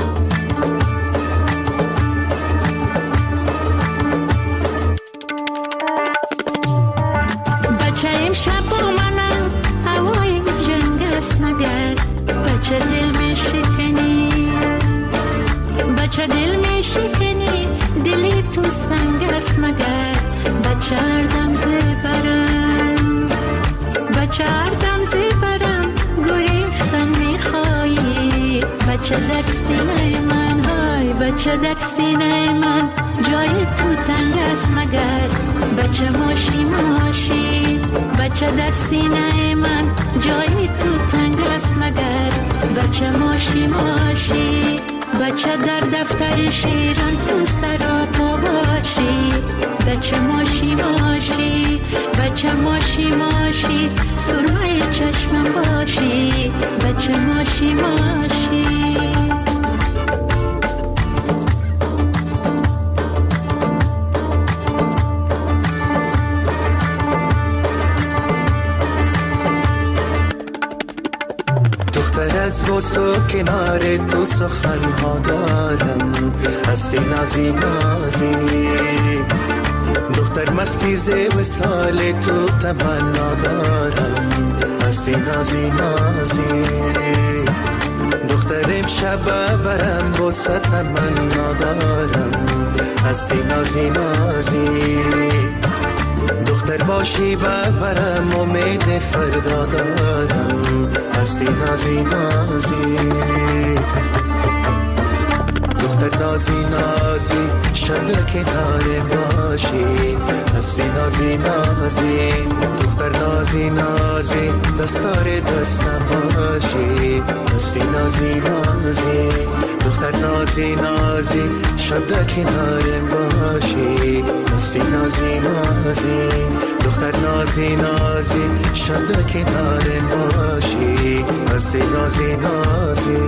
بچه دل می شکنی، بچه دل می شکنی، دلی تو سنگ است مگر. بچه اردم زبرم، بچه اردم زبرم، گریختن می خواهی. بچه در سینه من، های بچه در سینه من، جای تو تنگ است مگر. بچه ماشی ماشی، بچه در سینه من، جای تو تنگ است مگر. بچه ماشی ماشی، بچه در دفتر شیران تو سراپا باشی. بچه ماشی ماشی، بچه ماشی ماشی، سرمه چشمم باشی. بچه ماشی ماشی. از بوسو کنار تو سخن ها دارم، هستی نازی نازی دختر مستی زی و سال تو تمنا دارم، هستی نازی نازی دختر امشب برم بوسه تمنا دارم، هستی نازی نازی دختر باشی ببرم امید فردا دارم، هستی نازی نازی دختر نازی نازی شب کنار باشی. هستی نازی نازی دختر نازی نازی دستار دست نباشی. هستی نازی نازی دختر نازی نازی شب کنار باشی. هستی نازی نازی دختر نازی نازی شب کنار باشی. هستی نازی نازی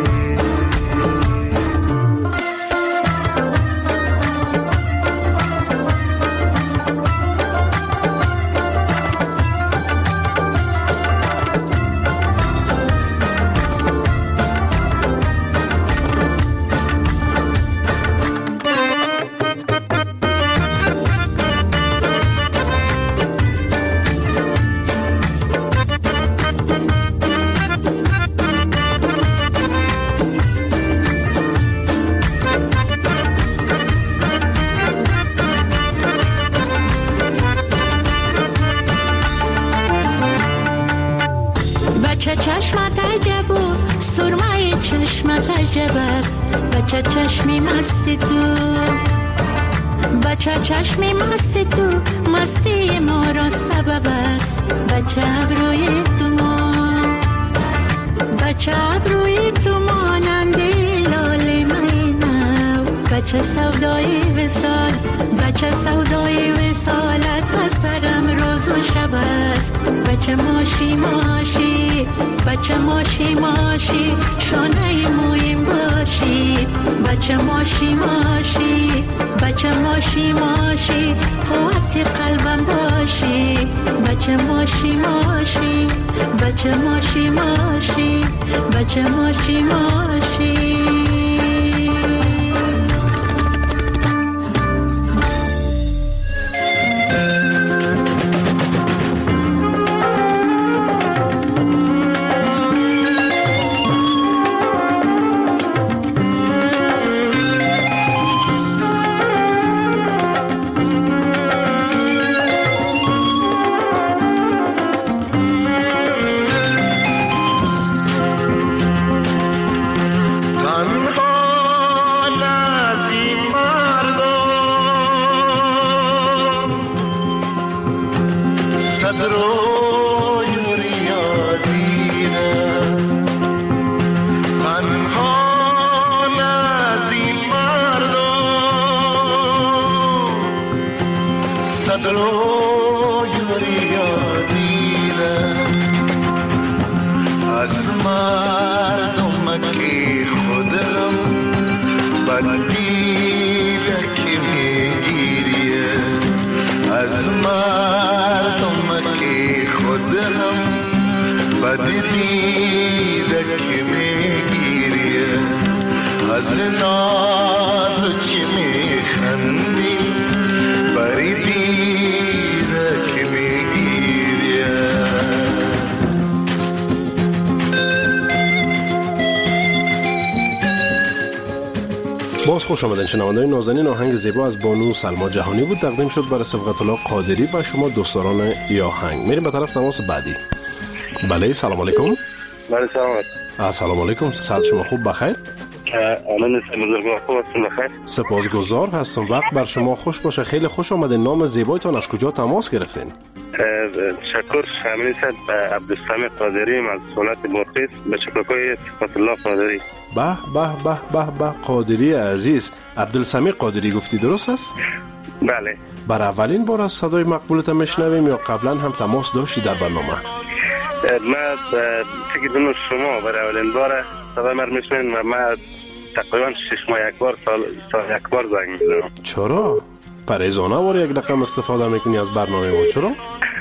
بچه چشمی مستی تو، بچه چشمی مستی تو، مستی ما را سبب است. بچه ابروی تو مان، بچه ابروی تو مانندی لاله مینو. بچه سودای وصال، بچه سودای وصالت بسرم روز و شب است. بچه ماشی ماشی، بچه ماشی ماشی، شانه مویم باشی. بچه ماشی ماشی، بچه ماشی ماشی، قوت قلبم باشی. بچه ماشی ماشی، بچه ماشی ماشی، بچه ماشی ماشی. صدای یادیرم از مردم که خودم بدیده که میگیریه از مردم که خودم بدیده که میگیریه از ناز چی میخندی بریدیده که میگیریه. باز خوش آمدین شنوندگان نازنین. آهنگ زیبا از بانو سلما جهانی بود، تقدیم شد برای صبغت الله قادری و شما دوستداران ای آهنگ. میریم به طرف تماس بعدی. بله سلام علیکم. بله سلام. السلام علیکم. صحت شما خوب بخیر؟ آمین بزرگوار خوب هستم بخیر. سپاسگزار هستم. وقت بر شما خوش باشه. خیلی خوش آمدین. نام زیبایتان از کجا تماس گرفتین؟ شکر همین صد عبدالسلام قادری از ولایت بورقیس به شکرکوی صفت الله قادری. به به به به به قادری عزیز. عبدالسلام قادری گفتی درست است؟ بله. بر اولین بار از صدای مقبولت میشنویم یا قبلا هم تماس داشتی در برنامه؟ من فکر کنم شما برای اولین بار صدای من میشنوین و من تقریبا شش ماه یک بار سال سال یک بار زنگ میزنم. چرا؟ پریزانه وار یک رقم استفاده میکنی از برنامه ما؟ چرا؟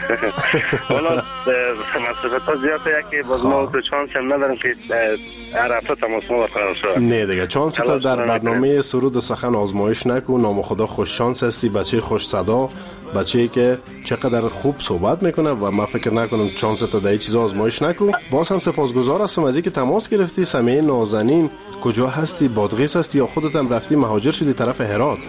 والا مسافت ها زیاده یکی باز ما تو چانس هم ندارم که هر هفته تماس ما برقرار شد. نه دیگه چانس تا در برنامه سرود و سخن آزمایش نکن. نام خدا خوش شانس هستی، بچه خوش صدا، بچه‌ای که چقدر خوب صحبت میکنه و من فکر نکنم چانس تا در این چیزا آزمایش نکن. باز هم سپاسگزار هستم از اینکه تماس گرفتی. سمیه نازنین کجا هستی؟ بادغیس هستی یا خودت هم رفتی مهاجر شدی طرف هرات؟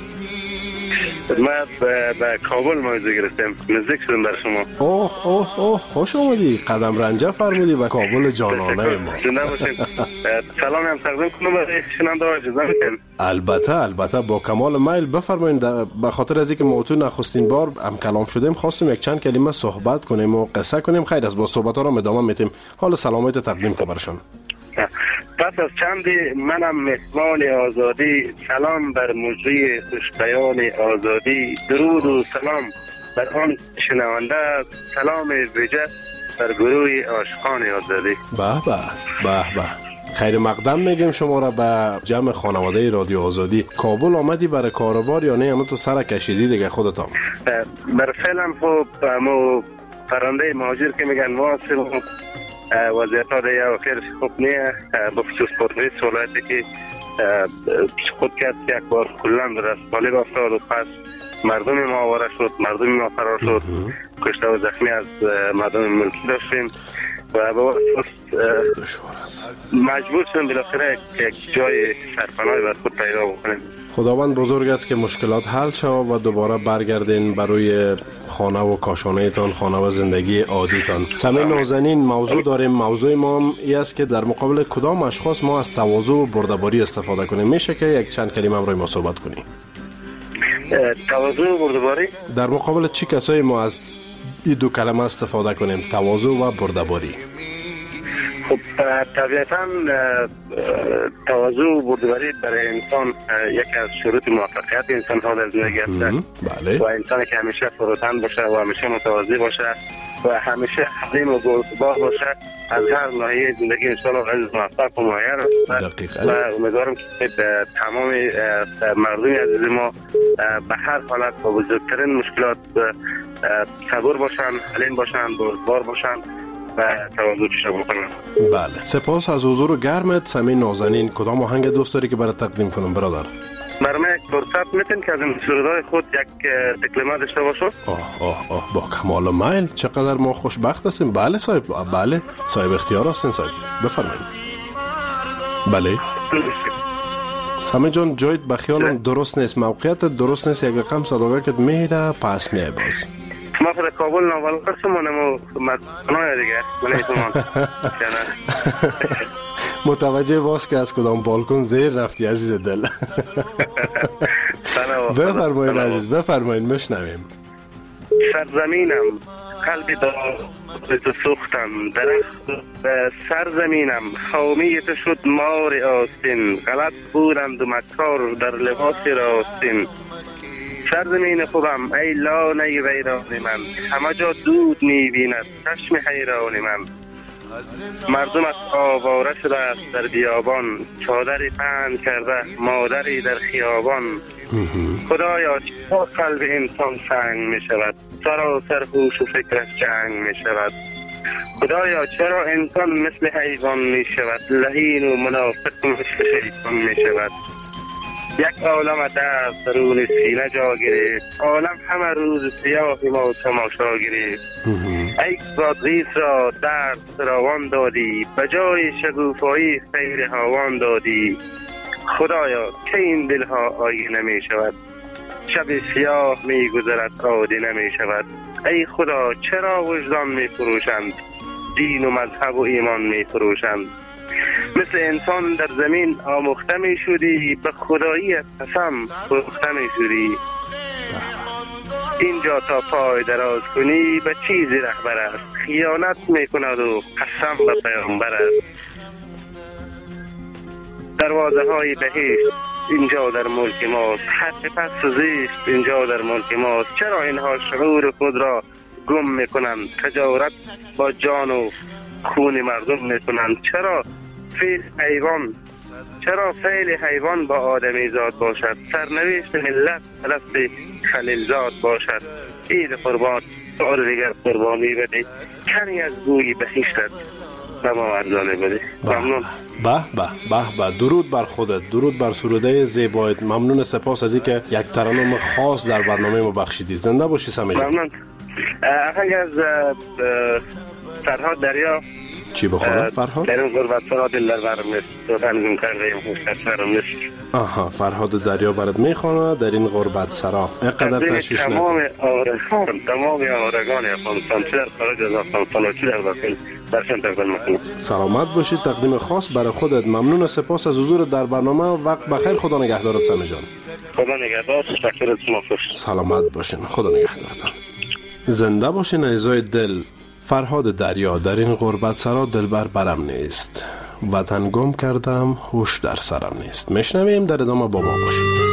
ما به کابل موعظه گرفتم، نزدیک شدم در شما. اوه اوه اوه خوش آمدی. قدم رنجه فرمودی به کابل جانانه ما. زنده باشین. سلام هم تقدیم کنم برای شنونده ها، اجازه میدین؟ البته البته با کمال میل بفرمایید. به خاطر از اینکه ما تو نخستین بار هم کلام شدیم خواستیم یک چند کلمه صحبت کنیم و قصه کنیم. خیر است، با صحبت ها را ادامه میدیم. حال سلامت تقدیم کن برشان. پس از چندی منم مهمان آزادی، سلام بر مجری خوشبیان آزادی، درود و سلام بر آن شنونده، سلام ویژه بر گروه عاشقان آزادی. به به به به. خیر مقدم میگیم شما را به جمع خانواده رادیو آزادی. کابل آمدی برای کاروبار یا نه اما تو سر کشیدی دیگه خودت هم؟ بر فعلا خب مو پرنده مهاجر که میگن واسه وضعیت ها دیگه و خیرش خوب نیه. با خصوص بورقیس ولایتی که خود کرد یک بار کلن در اسپالی افتاد و پس مردم ما آواره شد، مردم ما فرار شد، کشته و زخمی از مردم ملکی داشتیم و با مجبور شدیم بالاخره یک جای سرپناهی بر خود پیدا بکنیم. خداوند بزرگ است که مشکلات حل شود و دوباره برگردین برای خانه و کاشانه تان، خانه و زندگی عادی تان. سمیه نازنین موضوع داریم. موضوع ما هم این است که در مقابل کدام اشخاص ما از تواضع و بردباری استفاده کنیم. میشه که یک چند کلمه هم روی ما صحبت کنی؟ تواضع و بردباری در مقابل چی کسایی ما از این دو کلمه استفاده کنیم، تواضع و بردباری؟ خب طبیعتا تواضع و بردباری برای انسان یکی از شروط موفقیت انسان ها در زندگی است. بله. و انسانی که همیشه فروتن باشه و همیشه متواضع باشه و همیشه حلیم و بردبار باشه از هر ناحیه زندگی انشاءالله عزیز موفق و معین است. و امیدوارم که تمام مردم عزیز ما به هر حالت با بزرگترین مشکلات صبور باشن، حلیم باشن، بردبار باشن و تواضع پیشه بکنن. بله. سپاس از حضور گرمت سمیه نازنین. کدام آهنگ دوست داری که برات تقدیم کنم برادر؟ برای من یک فرصت میتین که از این سرودهای خود یک تکلمه داشته باشم؟ آه آه آه با کمال و میل. چقدر ما خوشبخت هستیم. بله صاحب، بله صاحب اختیار هستین صاحب، بفرمایید. بله سمیه جان، جایت به خیالم درست نیست، موقعیت درست نیست. یک رقم صداقه که میره پس میای باز. ما در کابل نوال قسم منمو مدنای دیگه من ایتمان متوجه باش که از کدام بالکن زیر رفتی عزیز دل. بفرمایید عزیز، بفرمایید میشنویم. سرزمینم قلبی دار تو سوختم، درخت سرزمینم خامیت شد مار آستین، غلط بودند و مکار در لباس راستین. سرزمین خوبم ای لانه ویران من، همه جا دود می‌بیند چشم حیران من. مردمت آواره شده است در بیابان، چادری پهن کرده مادری در خیابان. خدایا چرا قلب انسان سنگ می شود، سراسر هوش و فکرش جنگ می شود. خدایا چرا انسان مثل حیوان می شود، لعین و منافق مثل شیطان می شود. یک عالم درد درون سینه جا گرفت، عالم همه روز سیاه ما تماشا گرفت. ای بادغیس را درد فراوان دادی، بجای شگوفایی خیر هاوان دادی. خدایا که این دلها آینه می شود، شب سیاه می گذرد عادی نمی شود. ای خدا چرا وجدان می فروشند، دین و مذهب و ایمان می فروشند. مثل انسان در زمین آموخته می شدی، به خدایی قسم فروخته می شدی. اینجا تا پای دراز کنی به چیزی رهبر است، خیانت می کند و قسم به پیامبر است. دروازه های بهشت اینجا در ملک ماست، حق پس و زیست اینجا در ملک ماست. چرا اینها شعور خود را گم می کنند، تجارت با جان و خون مردم می کنند؟ چرا فعل حیوان چرا فعل حیوان با آدمی زاد باشد، سرنوشت ملت پرست خلیل زاد باشد؟ عید قربان سؤال دیگر قربانی بده، کنی از گویی بهشتت به ما ارزانه بده. ممنون. به به به به درود بر خودت، درود بر سروده زیبایت. ممنون، سپاس از اینکه یک ترانه خاص در برنامه ما بخشیدید. زنده باشی سمی جان. ممنون. اخی از فرهاد دریا چی بخورم فرهاد؟ در این غربت سرا دل در برم نیست، تو تنظیم کردیم خوشتر برم نیست. آها، فرهاد دریا برات میخوانه در این غربت سرا. اینقدر تشویش نکن. تمام آرگان تمام آرگان افغانستان چه در خارج از افغانستان و چه در داخل درشان تقدیم میکنم. سلامت باشید. تقدیم خاص برای خودت. ممنون و سپاس از حضور در برنامه. وقت بخیر. خدا نگهدارت سمی جان. خدا نگهدار. شکر شما. سلامت باشین. خدا نگهدارتان. زنده باشین عزیزای دل. فرهاد دریا در این غربت سرا دلبر برم نیست، وطن گم کردم هوش در سرم نیست. میشنویم، در ادامه با ما باشید.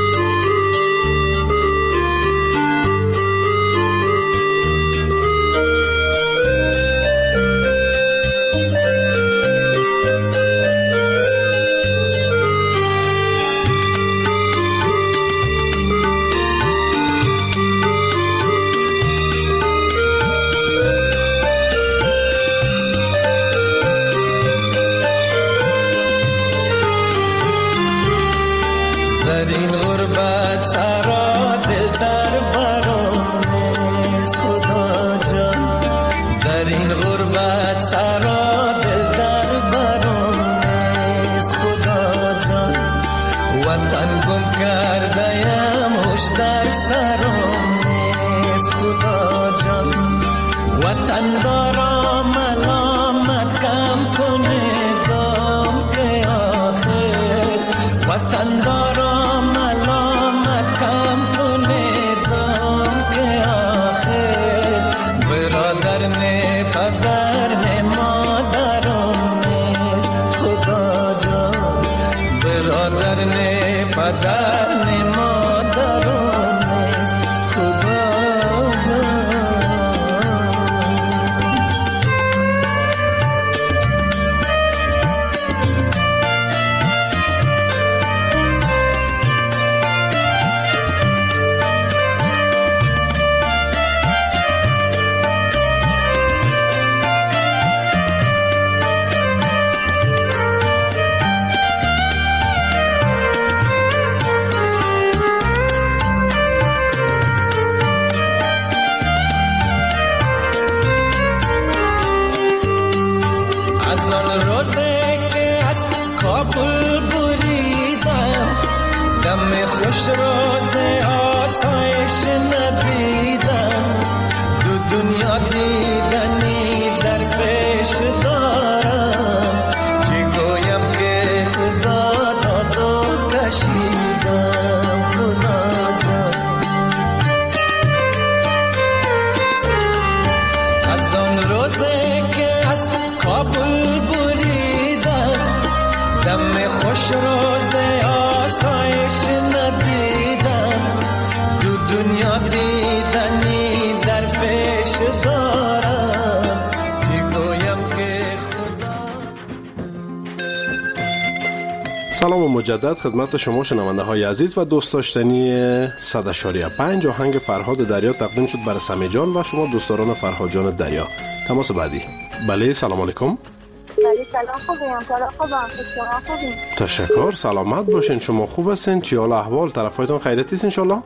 سلام مجدد خدمت شما شنونده های عزیز و دوست داشتنی صد اشاریه پنج آهنگ فرهاد دریا تقدیم شد برای سمی جان و شما دوستداران فرهاد جان دریا. تماس بعدی. بله سلام علیکم. بله سلام خوبیم. سلام خوبم. شما خوبین؟ تشکر. سلامت باشین. شما خوب هستین؟ چی حال احوال؟ طرفایتون خیریت است ان شاء الله؟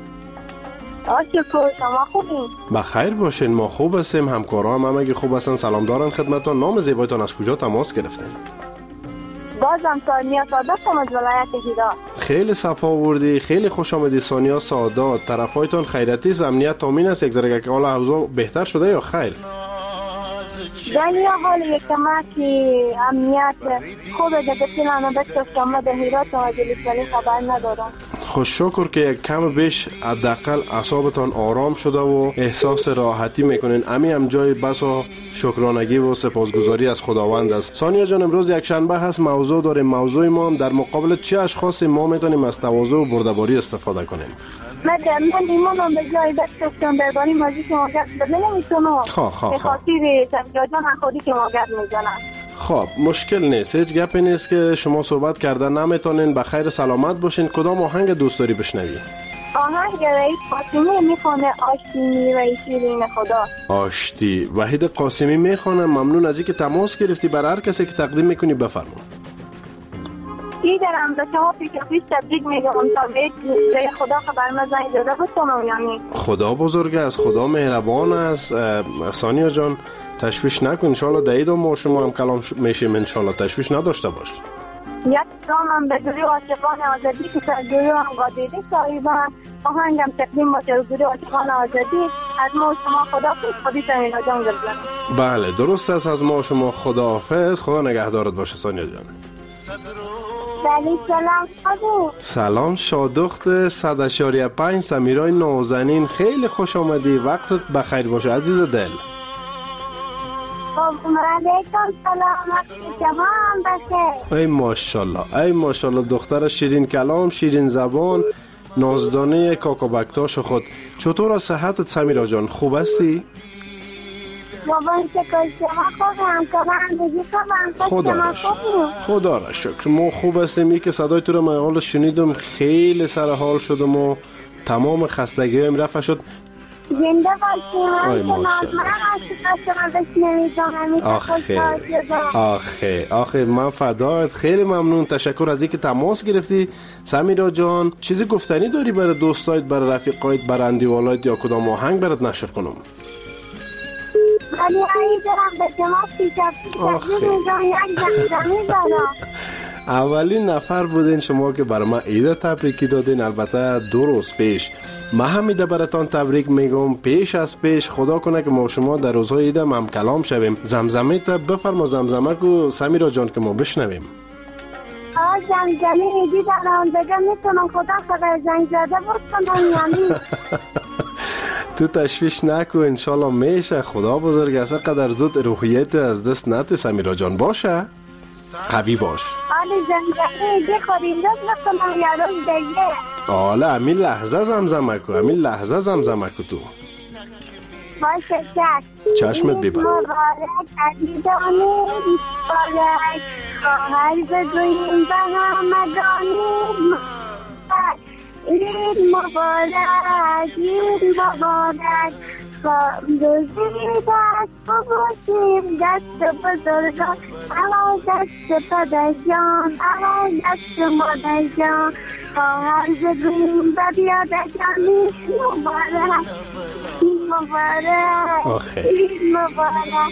آشکر. شما خوبین؟ بخیر باشین. ما خوب هستیم. همکارا هم همگی خوب هستن. سلام دارن خدمتتون. نام زیبایتون از کجا تماس گرفتین؟ بازم سانیا سادات از ولایت هرات. خیلی صفا آوردی. خیلی خوش آمدی سانیا سادات. طرفایتون خیریتی است؟ امنیت تامین است؟ یک ذره که حالا اوضاع بهتر شده یا خیر؟ دنیا حال یک کمکی امنیت خوبه دیگه فیلانو بچه شما ده هرات و جلیس ولی خبر ندارم. خوش شکر که یک کم بیش حداقل اعصابتان آرام شده و احساس راحتی میکنین. امی هم جای بسا شکرانگی و سپاسگزاری از خداوند است. سانیا جان امروز یک شنبه هست، موضوع داریم. موضوع ما هم در مقابل چه اشخاصی ما میتونیم از تواضع و بردباری استفاده کنیم؟ من من ایمانم به جای دستم درباره موضوع که ما گفت نمیتونم. خواه خواه به خاطر تجربه خودی که ما گفت میزنم. خب مشکل نیست، هیچ گپی نیست که شما صحبت کردن نمیتونین. بخیر سلامت باشین. کدام آهنگ دوست داری بشنوی؟ آهنگ رئیس قاسمی میخونه آشتی میوه شیرین خدا. آشتی. وحید قاسمی میخونه. ممنون از اینکه تماس گرفتی. برای هر کسی که تقدیم میکنی بفرما. ای دارم به شما پیش تبریک میگم تا به خدا خبر مزن اجازه بستم یعنی. خدا بزرگ است، خدا مهربان است. سانیا جان تشویش نکن. انشالله دعید ما شما هم کلام میشیم. انشالله تشویش نداشته باش. یک دام هم به گروه عاشقان آزادی که در گروه هم قادری صاحبان آهنگم تقدیم باشه گروه عاشقان آزادی. از ما شما خدا خودی تمینا جان گردن. بله درست است. از ما شما خدا حافظ. خدا نگهدارت باشه سانیا جان. بله سلام خودو. سلام شادخت صد اشاریه پنج سمیرای نازنین. خیلی خوش آمدی. وقتت بخیر باشه عزیز دل. علیکم سلام. جوان باشه. ای ماشاءالله ای ماشاءالله دختر شیرین کلام، شیرین زبان، نازدانه کاکابکتاش خود. چطور از صحتت سمیرا جان؟ خوب هستی؟ بابا شکر. شما خوبم؟ کلام بگی خوبم؟ خدا را شکر. خدا را شکر ما خوب هستیم. ای که صدای تو رو من شنیدم خیلی سر حال شدم و تمام خستگی هم رفع شد. زنده باشیم. آخه آخه آخه من فدایت. خیلی ممنون. تشکر از اینکه تماس گرفتی سمیرا جان. چیزی گفتنی داری برای دوستایت، برای رفیقایت، برای اندیوالایت یا کدام آهنگ برات نشر کنم؟ ولی ای دارم به شما پیشا پیشا اولین نفر بودین شما که برای من عید تبریکی دادین. البته دو روز پیش. من هم ایده براتان تبریک میگم پیش از پیش. خدا کنه که ما شما در روزهای عید هم کلام شویم. زمزمه تا بفرما زمزمه کو سمیرا جان که ما بشنویم. آه زمزمه ایدی دارم بگم میتونم خدا خبر زنگ زده بکنم یعنی. تو تشویش نکو. انشالله میشه. خدا بزرگ است. قدر زود روحیت از دست نده سمیرا جان. باشه قوی باش. آلی زمزمه ایدی خوریم دست بکنم یا روز دیگه. آله همین لحظه زمزمه کو. همین لحظه زمزمه کو تو. باشه چشم. چشمت بیبر. مبارک عزیزانی مبارک خواهر بگوییم به همگانی عید مبارک عید مبارک. روزی دست ببوسیم دست بزرگان اما دست پدرجان اما دست مادرجان. خواهر بگوییم به بیادرجانی مبارک عید مبارک عید مبارک.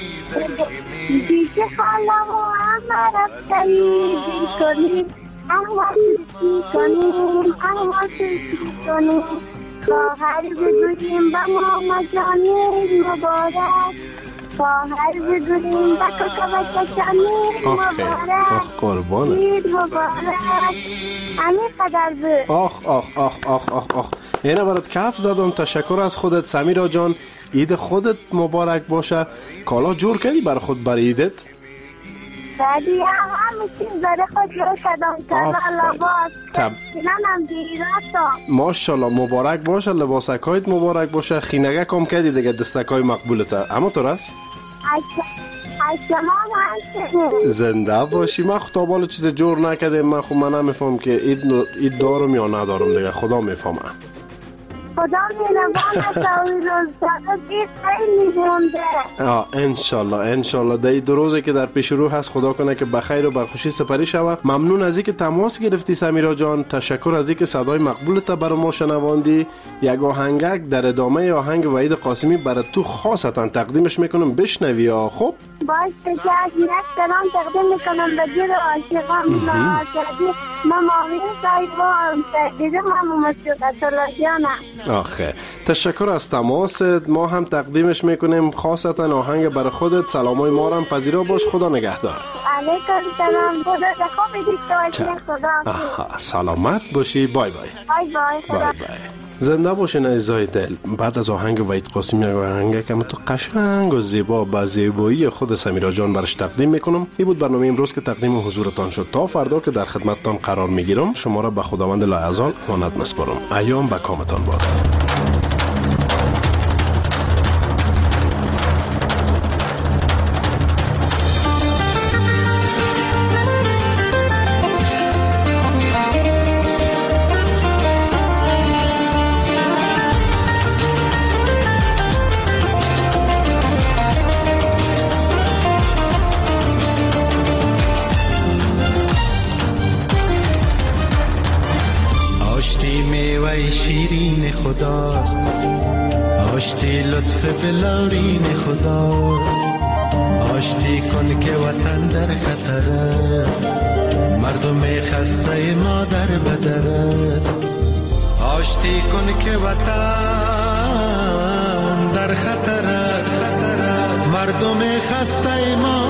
دیگه خاله و همه رفتنی دل کنیم اما سوسی کنیم اما سوسی کنیم. خواهر بگوییم به ماما جانی مبارک. خواهر بگوییم به کاکا بچه جانی مبارک. آخ قربانه. عید مبارک. همین قدر بود. آخ آخ آخ آخ آخ آخ. اینه برات کف زدم. تشکر از خودت سمیرا جان. عید خودت مبارک باشه. کالا جور کردی بر خود بر عیدت؟ بعدی هم همه چیز داره خود رو شدم کلا لباس خیننم دیراتا. ماشالله مبارک باشه. لباسکایت مبارک باشه. خینگه کم کردی دیگه دستکای مقبولته. اما تو رست؟ شما هستید. زنده باشی. من خدا بالا چیز جور نکرده. من خب من نمیفهم که اید, اید دارم یا ندارم دیگه. خدا میفهمه. خدا میربان است و روز فقط این خیلی مونده. آه انشالله انشالله در دو روزی که در پیش رو هست خدا کنه که بخیر و برخوشی سپری شود. ممنون از اینکه تماس گرفتی سمیرا جان. تشکر از اینکه صدای مقبولت برای ما شنواندی. یک آهنگک در ادامه آهنگ وحید قاسمی برای تو خاصتا تقدیمش میکنم بشنوی. ها خب باش بجاز یک سلام تقدیم میکنم به جور عاشقان ناصری ما مامی صاحبان دیده ما مسیقه سلاجانم. آخه تشکر از تماست. ما هم تقدیمش میکنیم خاصتا آهنگ برای خودت. سلامای ما رو هم پذیرا باش. خدا نگهدار. علیکم سلام. خدا خوبی دیگه خدا. آها سلامت باشی. بای بای. بای بای. بای بای. زنده باشین عزیزای دل. بعد از آهنگ وحید قاسمی یک آهنگ که تو قشنگ و زیبا با زیبایی خود سمیرا جان برش تقدیم میکنم. این بود برنامه امروز که تقدیم حضورتان شد. تا فردا که در خدمتتان قرار میگیرم شما را به خداوند لایزال امانت میسپارم. ایام به کامتان باد. شیرین خداست آشتی لطف بلارین خدا آشتی کن که وطن در خطر است مردم خسته ما در بدر است آشتی کن که وطن در خطر است مردم خسته ما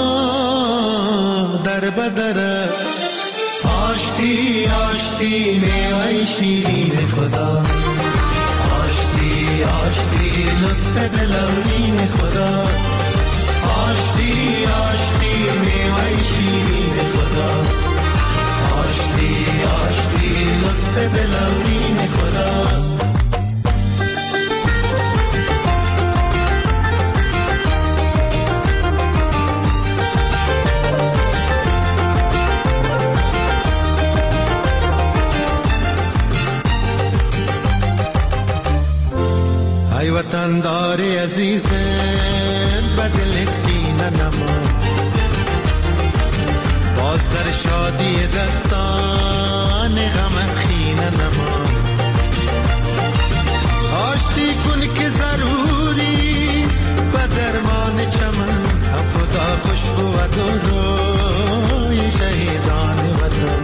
در بدر است آشتی آشتی میوه شیرین خدا آشتی آشتی لطف دلارین خدا آشتی آشتی میوه شیرین خدا آشتی آشتی لطف دلارین خدا ای وطن داری عزیز بدل کینه نما باز در شادی دستان غم خینه نما آشتی کن که ضروری است به درمان چمن هم خدا خوشبو و روی شهیدان وطن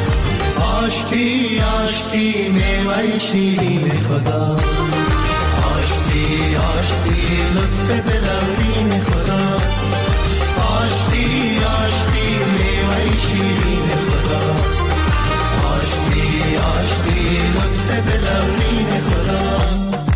آشتی آشتی میوه شیرین خدا آشتی آشتی لطف دلارین خدا آشتی آشتی میوه شیرین خدا آشتی آشتی لطف دلارین خدا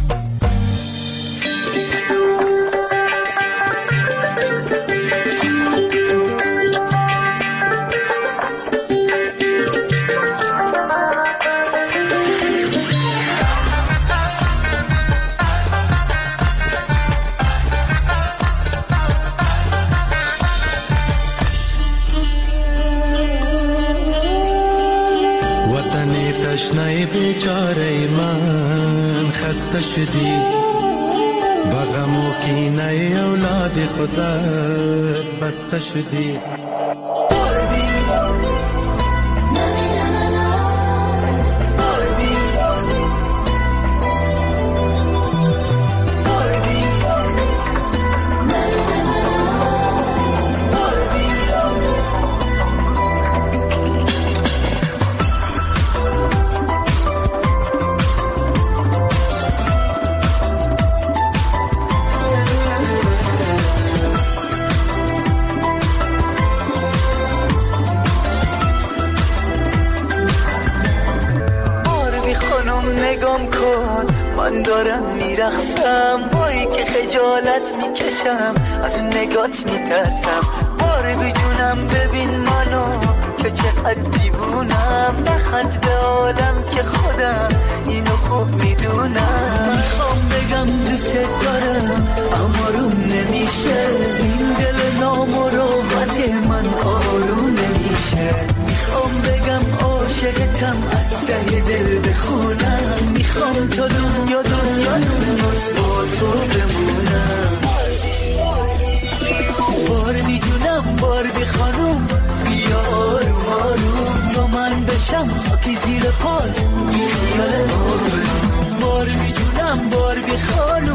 تشنه بیچاره من خسته شدی با غم و کینه اولاد خدا بسته شدی من دارم میرخسم بایی که خجالت میکشم از اون نگات میترسم باره بجونم ببین منو که چقدر دیوونم نخند به عالم که خودم اینو خوب میدونم میخوام بگم دوست دارم اما روم نمیشه این دل آرام و راحت من آروم نمیشه. میخوام بگم عاشقتم از ته دل بخونم، میخوام تو دنیا دنیا دنیاست با تو بمونم. بار میدونم بار بی خانوم بیا آروم آروم تا من بشم خاکی زیر پات بی خیال آروم. بار میدونم بار بی خانوم